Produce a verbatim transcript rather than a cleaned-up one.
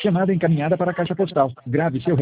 Chamada encaminhada para a caixa postal. Grave seu